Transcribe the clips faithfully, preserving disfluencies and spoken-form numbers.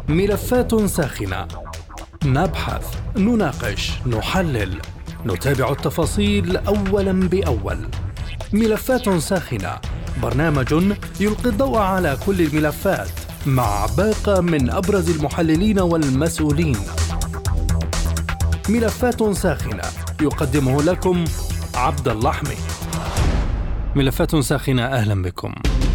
ملفات ساخنة، نبحث، نناقش، نحلل، نتابع التفاصيل أولا بأول. ملفات ساخنة، برنامج يلقي الضوء على كل الملفات مع باقة من أبرز المحللين والمسؤولين. ملفات ساخنة يقدمه لكم عبد الله حميد. ملفات ساخنة، أهلا بكم.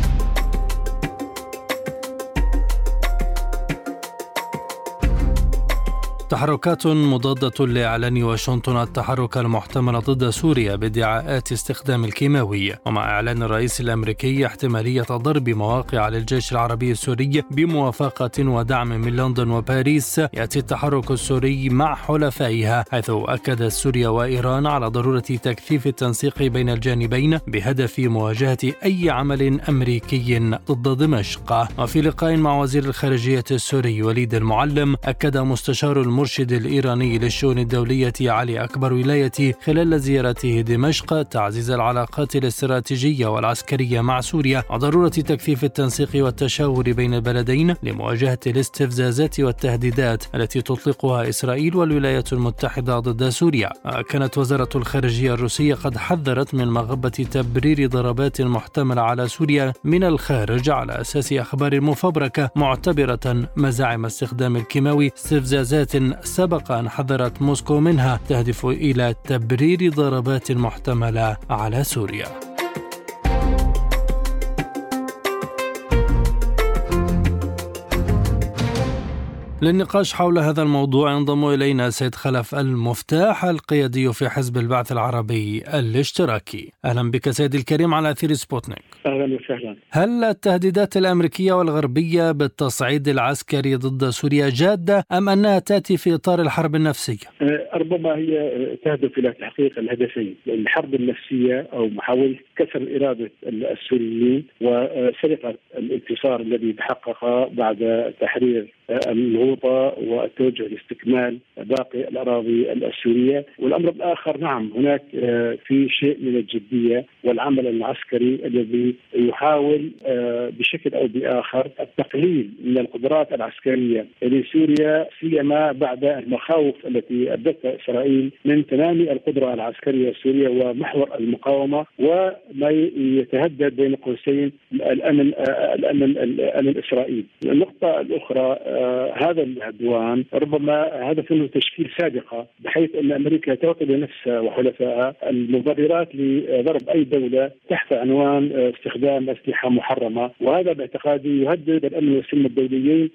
تحركات مضادة لإعلان واشنطن التحرك المحتمل ضد سوريا بادعاءات استخدام الكيماوي، ومع إعلان الرئيس الأمريكي احتمالية ضرب مواقع للجيش العربي السوري بموافقة ودعم من لندن وباريس، يأتي التحرك السوري مع حلفائها، حيث أكد سوريا وإيران على ضرورة تكثيف التنسيق بين الجانبين بهدف مواجهة أي عمل أمريكي ضد دمشق. وفي لقاء مع وزير الخارجية السوري وليد المعلم، أكد مستشار المرشد الإيراني للشؤون الدولية علي أكبر ولاية خلال زيارته دمشق تعزيز العلاقات الاستراتيجية والعسكرية مع سوريا وضرورة تكثيف التنسيق والتشاور بين البلدين لمواجهة الاستفزازات والتهديدات التي تطلقها إسرائيل والولايات المتحدة ضد سوريا. كانت وزارة الخارجية الروسية قد حذرت من مغبة تبرير ضربات محتملة على سوريا من الخارج على أساس أخبار مفبركة، معتبرة مزاعم استخدام الكيماوي استفزازات سبق أن حذرت موسكو منها تهدف إلى تبرير ضربات محتملة على سوريا. للنقاش حول هذا الموضوع ينضم إلينا سيد خلف المفتاح القيادي في حزب البعث العربي الاشتراكي. أهلا بك سيد الكريم على أثير سبوتنيك. أهلا وسهلا. هل التهديدات الأمريكية والغربية بالتصعيد العسكري ضد سوريا جادة أم أنها تأتي في إطار الحرب النفسية؟ ربما هي تهدف إلى تحقيق الهدفين: الحرب النفسية أو محاولة كسر إرادة السوريين وسرقة الانتصار الذي تحقق بعد تحرير الغوطة والتوجه لاستكمال باقي الأراضي السورية. والأمر الآخر، نعم، هناك في شيء من الجدية والعمل العسكري الذي يحاول بشكل أو بآخر التقليل من القدرات العسكرية لسوريا، سيما بعد المخاوف التي أبدتها إسرائيل من تنامي القدرة العسكرية السورية ومحور المقاومة وما يتهدد بين قوسين الأمن الأمن الأمن الإسرائيلي. النقطة الأخرى، آه هذا العدوان ربما هدفه تشكيل سابقة، بحيث أن أمريكا تعطي لنفسها وحلفائها المبررات لضرب أي دولة تحت عنوان استخدام أسلحة محرمة، وهذا باعتقادي يهدد الأمن والسلم الدوليين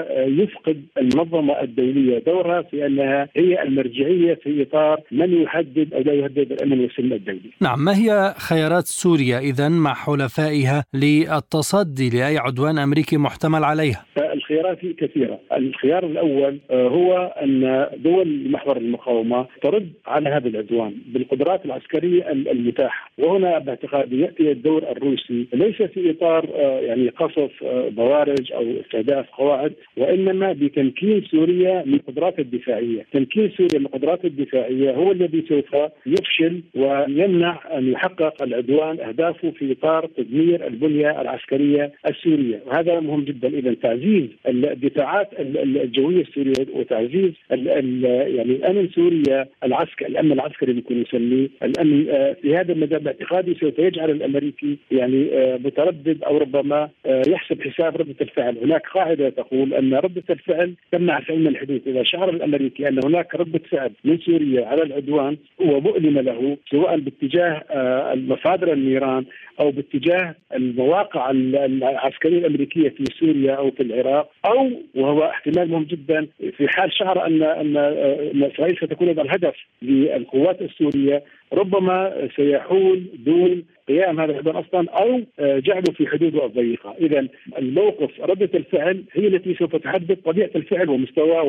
ويفقد المنظمة الدولية دورها في أنها هي المرجعية في إطار من يحدد أو لا يهدد الأمن والسلم الدولي. نعم، ما هي خيارات سوريا إذن مع حلفائها للتصدي لأي عدوان أمريكي محتمل عليها؟ الخيارات كثيرة. الخيار الأول هو أن دول محور المقاومة ترد على هذا العدوان بالقدرات العسكرية المتاحة، وهنا باعتقادي يأتي الدور الروسي ليس في إطار يعني قصف بوارج أو استهداف قواعد، وإنما بتمكين سوريا من القدرات الدفاعية. تمكين سوريا من القدرات الدفاعية هو الذي سوف يفشل ويمنع أن يحقق العدوان أهدافه في إطار تدمير البنية العسكرية السورية، وهذا مهم جدا. إذا تعزيز الدفاعات الجوية السورية وتعزيز ال ال يعني الأمن سوريا العسكري، الأمن العسكري بيكون يسميه الأمن في هذا المجال، باعتقادي سوف يجعل الأمريكي يعني متردد أو ربما يحسب حساب ردة الفعل. هناك قاعدة تقول أن ردة الفعل تمنع فعل الحدوث. إذا شعر الأمريكي أن هناك ردة فعل من سوريا على العدوان ومؤلمة له، سواء باتجاه مصادر النيران أو باتجاه المواقع العسكرية الأمريكية في سوريا أو في العراق، أو وهو احتمال مهم جدا في حال شعر أن أن إسرائيل ستكون الهدف للقوات السورية، ربما سيحول دون قيام هذا العدوان أصلا أو جعله في حدوده الضيقة. إذا الموقف ردة الفعل هي التي سوف تحدد طبيعة الفعل ومستواه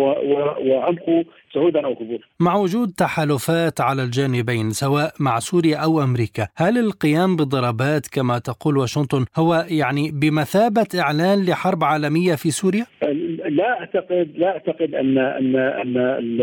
وعمقه صعودا أو هبوطا. مع وجود تحالفات على الجانبين سواء مع سوريا أو أمريكا، هل القيام بضربات كما تقول واشنطن هو يعني بمثابة إعلان لحرب عالمية في سوريا؟ لا أعتقد لا أعتقد أن أن أن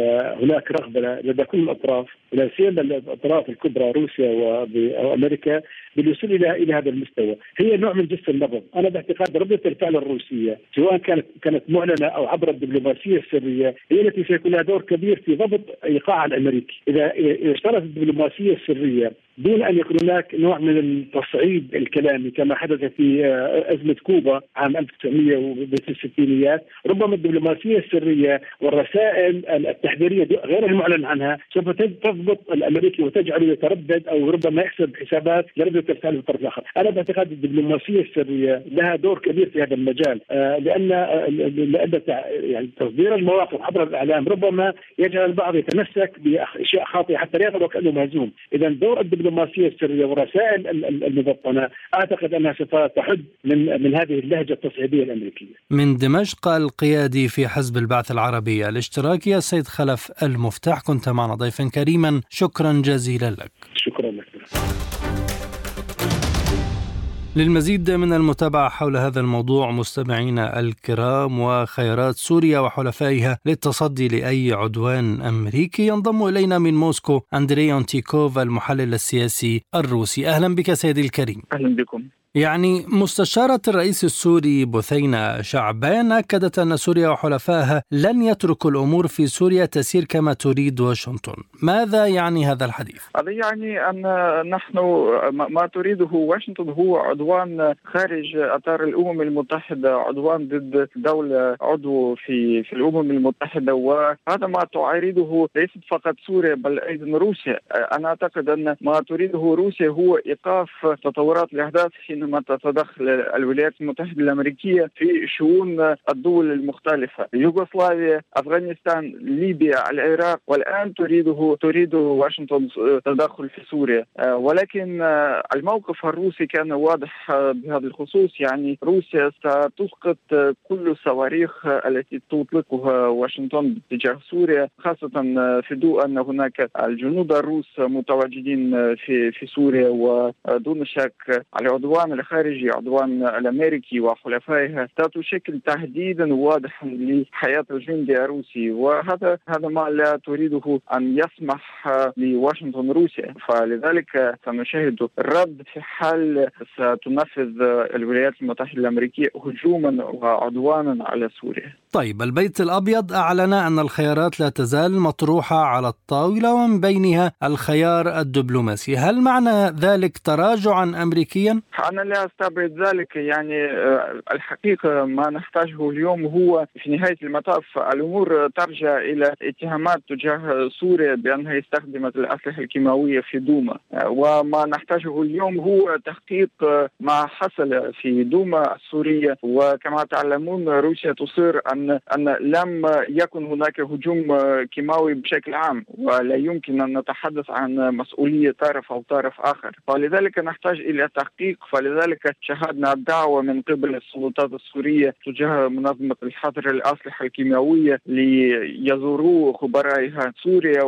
هناك رغبة لدى كل الأطراف، لا سيما الأطراف الكبرى روسيا وأمريكا، بالوصول الى الى هذا المستوى. هي نوع من جس النبض. انا باعتقاد ردة الفعل الروسيه سواء كانت كانت معلنه او عبر الدبلوماسيه السريه هي التي سيكون لها دور كبير في ضبط ايقاع الامريكي. اذا اشتركت الدبلوماسيه السريه دون ان يكون هناك نوع من التصعيد الكلامي كما حدث في ازمه كوبا عام ألف وتسعمئة وستين، ربما الدبلوماسيه السريه والرسائل التحذيريه غير المعلن عنها سوف تضبط الامريكي وتجعله يتردد او ربما يحسب حسابات لردة الفعل في الطرف الاخر. انا باعتقاد الدبلوماسيه السريه لها دور كبير في هذا المجال، آه لان آه لان يعني تصدير المواقف عبر الاعلام ربما يجعل البعض يتمسك باشياء خاطئه حتى لا يظهر وكانه مهزوم. اذا دور الدبلوماسيه السريه ورسائل المبطنه اعتقد انها سوف تحد من من هذه اللهجه التصعيديه الامريكيه. من دمشق القيادي في حزب البعث العربي الاشتراكي السيد خلف المفتاح، كنت معنا ضيفا كريما، شكرا جزيلا لك. شكرا لك. للمزيد من المتابعة حول هذا الموضوع مستمعينا الكرام وخيارات سوريا وحلفائها للتصدي لأي عدوان أمريكي، ينضم إلينا من موسكو أندري أونتيكوف المحلل السياسي الروسي. أهلا بك سيدي الكريم. أهلا بكم. يعني مستشارة الرئيس السوري بثينة شعبان أكدت أن سوريا وحلفائها لن يتركوا الأمور في سوريا تسير كما تريد واشنطن. ماذا يعني هذا الحديث؟ هذا يعني أن نحن ما تريده واشنطن هو عدوان خارج أطار الأمم المتحدة، عدوان ضد دولة عضو في في الأمم المتحدة، وهذا ما تعارضه ليست فقط سوريا بل أيضا روسيا. أنا أعتقد أن ما تريده روسيا هو إيقاف تطورات الأحداث حينما تتدخل الولايات المتحدة الأمريكية في شؤون الدول المختلفة، يوغوسلافيا، أفغانستان، ليبيا، العراق، والآن تريده تريد واشنطن تدخل في سوريا. ولكن الموقف الروسي كان واضح بهذا الخصوص، يعني روسيا ستسقط كل الصواريخ التي تطلقها واشنطن باتجاه سوريا، خاصة في ضوء أن هناك الجنود الروس متواجدين في في سوريا، ودون شك العدوان الخارجي عدوان الأمريكي وحلفائها ستشكل تهديدا واضحا لحياة الجندي الروسي، وهذا هذا ما لا تريده أن يسمح لواشنطن روسيا. فلذلك سنشاهد الرد في حال ستنفذ الولايات المتحدة الأمريكية هجوما وعدوانا على سوريا. طيب، البيت الأبيض أعلن أن الخيارات لا تزال مطروحة على الطاولة ومن بينها الخيار الدبلوماسي. هل معنى ذلك تراجعا أمريكيا؟ أنا لا أستبعد ذلك. يعني الحقيقة ما نحتاجه اليوم هو في نهاية المطاف الأمور ترجع إلى اتهامات تجاه سوريا بأنها استخدمت الأسلحة الكيماوية في دوما، وما نحتاجه اليوم هو تحقيق ما حصل في دوما السورية. وكما تعلمون روسيا تصر أن أن لم يكن هناك هجوم كيماوي بشكل عام، ولا يمكن أن نتحدث عن مسؤولية طرف أو طرف آخر، فلذلك نحتاج إلى تحقيق. فلذلك شاهدنا الدعوة من قبل السلطات السورية تجاه منظمة الحظر الأسلحة الكيماوية ليزوروا خبرائها سوريا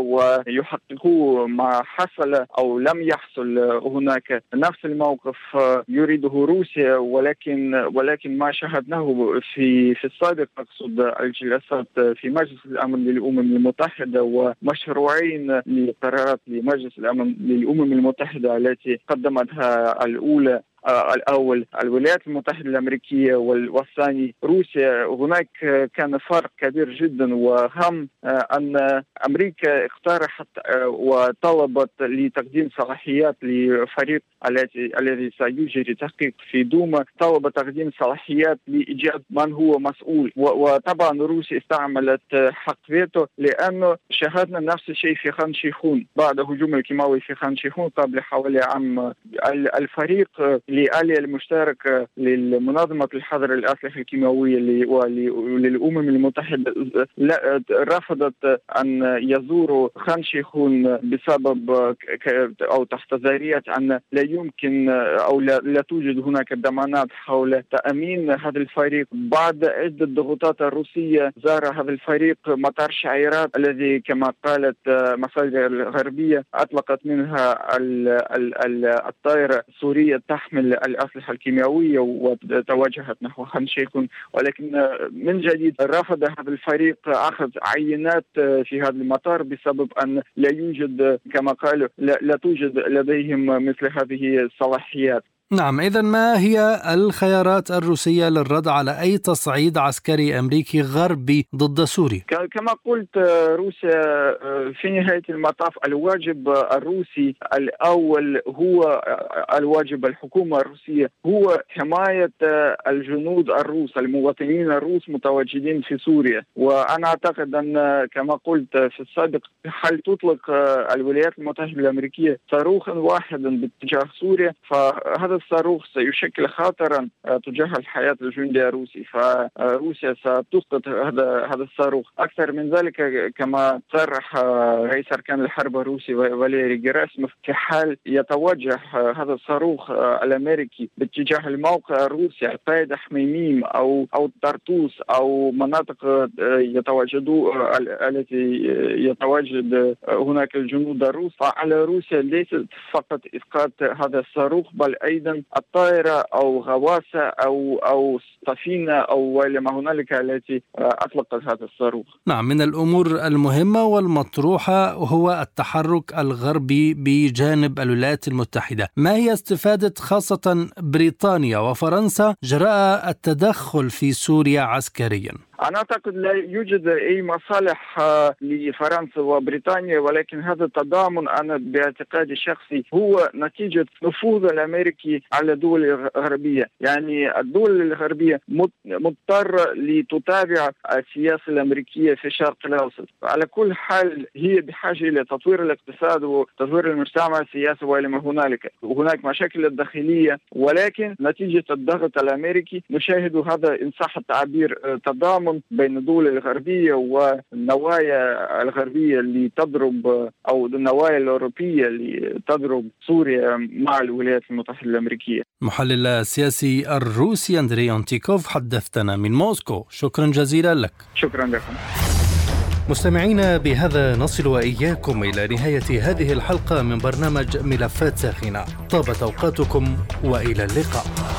ويحققوا ما حصل أو لم يحصل هناك. نفس الموقف يريده روسيا، ولكن ولكن ما شاهدناه في في السابق، أقصد الجلسات في مجلس الأمن للأمم المتحدة ومشروعين لقرارات لمجلس الأمن للأمم المتحدة التي قدمتها الأولى الأول الولايات المتحدة الأمريكية والثاني روسيا. هناك كان فرق كبير جدا، وهم أن أمريكا اقترحت وطلبت لتقديم صلاحيات لفريق الذي الذي سيجري تحقيق في دوما، طلب تقديم صلاحيات لإيجاد من هو مسؤول. وطبعا روسيا استعملت حق فيتو، لأنه شاهدنا نفس الشيء في خان شيخون بعد هجوم الكيماوي في خان شيخون قبل حوالي عام. الفريق للآلية المشتركة لمنظمة الحظر الأسلحة الكيماوية وللأمم المتحدة رفضت أن يزوروا خان شيخون بسبب أو تحت ذريعة أن لا يمكن أو لا, لا توجد هناك ضمانات حول تأمين هذا الفريق. بعد عدة ضغوطات الروسية زار هذا الفريق مطار شعيرات الذي كما قالت مصادر الغربية أطلقت منها الطائرة السورية تحمل تحمل الأسلحة الكيميائية وتوجهت نحو خان شيخون، ولكن من جديد رفض هذا الفريق أخذ عينات في هذا المطار بسبب أن لا يوجد كما قالوا لا, لا توجد لديهم مثل هذه الصلاحيات. نعم، إذن ما هي الخيارات الروسية للرد على أي تصعيد عسكري أمريكي غربي ضد سوريا؟ كما قلت روسيا في نهاية المطاف الواجب الروسي الأول هو الواجب الحكومة الروسية هو حماية الجنود الروس المواطنين الروس متواجدين في سوريا. وأنا أعتقد أن كما قلت في السابق هل تطلق الولايات المتحدة الأمريكية صاروخا واحدا باتجاه سوريا فهذا الصاروخ سيشكل خطرا تجاه الحياة الجندية الروسي، فروسيا ستسقط هذا هذا الصاروخ. أكثر من ذلك كما صرح رئيس أركان الحرب الروسي فاليري جيراسيموف في حال يتوجه هذا الصاروخ الأمريكي باتجاه الموقع الروسي القاعدة حميميم أو أو طرطوس أو مناطق يتواجدوا التي يتواجد هناك الجنود الروس، فعلى روسيا ليست فقط إسقاط هذا الصاروخ بل أيضا الطائرة أو غواصة أو أو سفينة أو ما هنالك التي أطلقت هذا الصاروخ. نعم، من الأمور المهمة والمطروحة هو التحرك الغربي بجانب الولايات المتحدة. ما هي استفادة خاصة بريطانيا وفرنسا جراء التدخل في سوريا عسكريا؟ أنا أعتقد لا يوجد أي مصالح لفرنسا وبريطانيا، ولكن هذا التضامن أنا باعتقادي الشخصي هو نتيجة نفوذ الأمريكي على الدول الغربية. يعني الدول الغربية مضطرة لتتابع السياسة الأمريكية في الشرق الأوسط. على كل حال هي بحاجة إلى تطوير الاقتصاد وتطوير المجتمع السياسي وإلى ما هنالك. وهناك مشاكل داخلية، ولكن نتيجة الضغط الأمريكي نشاهد هذا إن صح التعبير تضامن بين الدول الغربية والنوايا الغربية اللي تضرب أو النوايا الأوروبية اللي تضرب سوريا مع الولايات المتحدة الأمريكية. محلل السياسي الروسي أندري أونتيكوف حدثتنا من موسكو. شكرا جزيلا لك. شكرا لكم. مستمعينا، بهذا نصل وإياكم إلى نهاية هذه الحلقة من برنامج ملفات ساخنة. طابت أوقاتكم وإلى اللقاء.